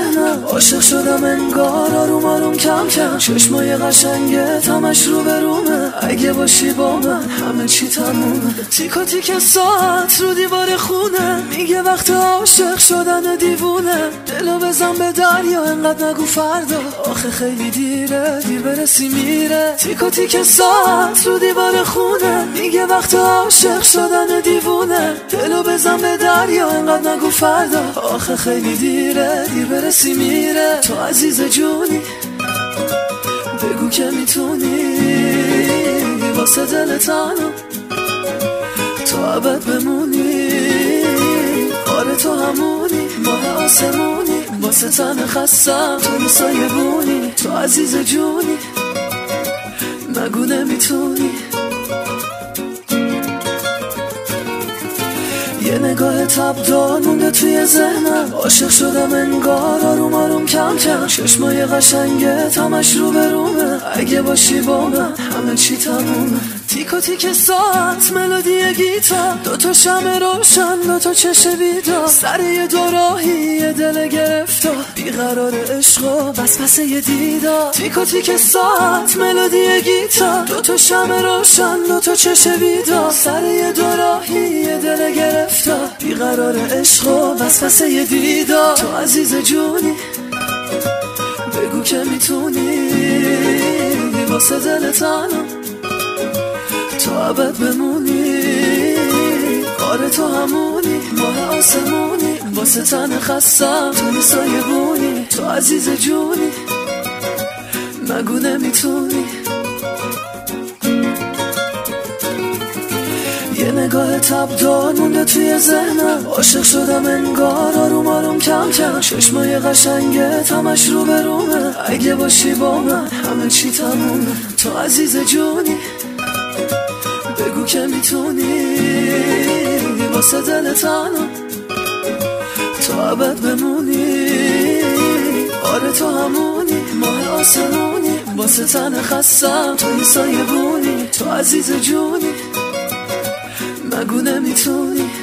ذهنم عاشق شدم انگار آروم آروم کم کم چشمای قشنگت همش رو به رومه اگه باشی با من همه چی تمومه تیکا تیک ساعت رو دیوار خونه میگه وقت عاشق شدن دیوونه دلو بزن به دریا انقدر نگو فردا آخه خیلی دیره دیر برسی میره تیکا تیک ساعت رو دیوار خونه میگه وقت عاشق شدن دیوونه دلو بزن به دریا انقدر نگو فردا آخه خیلی دیره دیر برسی میره تو عزیز جونی بگو که میتونی واسه دل تنها تو ابد بمونی آره تو همونی ماه آسمونی واسه تن خستم تو سایه بونی تو عزیز جونی نگو نمیتونی یه نگاه تبدار مونده توی ذهنم عاشق شدم انگار آروم آروم کم کم چشمای قشنگت همش رو به رومه اگه باشی با من همه چی تمومه تیکا تیک ساعت ملودی گیتار دوتا شمع روشن دوتا چشم بیدار سر یه دوراهی یه دل گرفتار بیقرار عشق و وسوسه یه دیدار تیکا تیک ساعت ملودی گیتار دوتا شمع روشن دوتا چشم بیدار سر یه دوراهی یه دل گرفتار بیقرار عشق و وسوسه یه دیدار تو عزیز جونی بگو که میتونی واسه دل تنها تو ابد بمونی آره تو همونی ماه آسمونی واسه تن خستم تو سایه بونی تو عزیز جونی نگو نمیتونی یه نگاه تبدار مونده توی ذهنم عاشق شدم انگار آروم آروم کم کم چشمای قشنگت همش رو به رومه اگه باشی با من همه چی تمومه تو عزیز جونی بگو که میتونی واسه دل تنها تو ابد بمونی آره تو همونی ماه آسمونی واسه تن خستم تو سایه بونی تو عزیز جونی نگو نمیتونی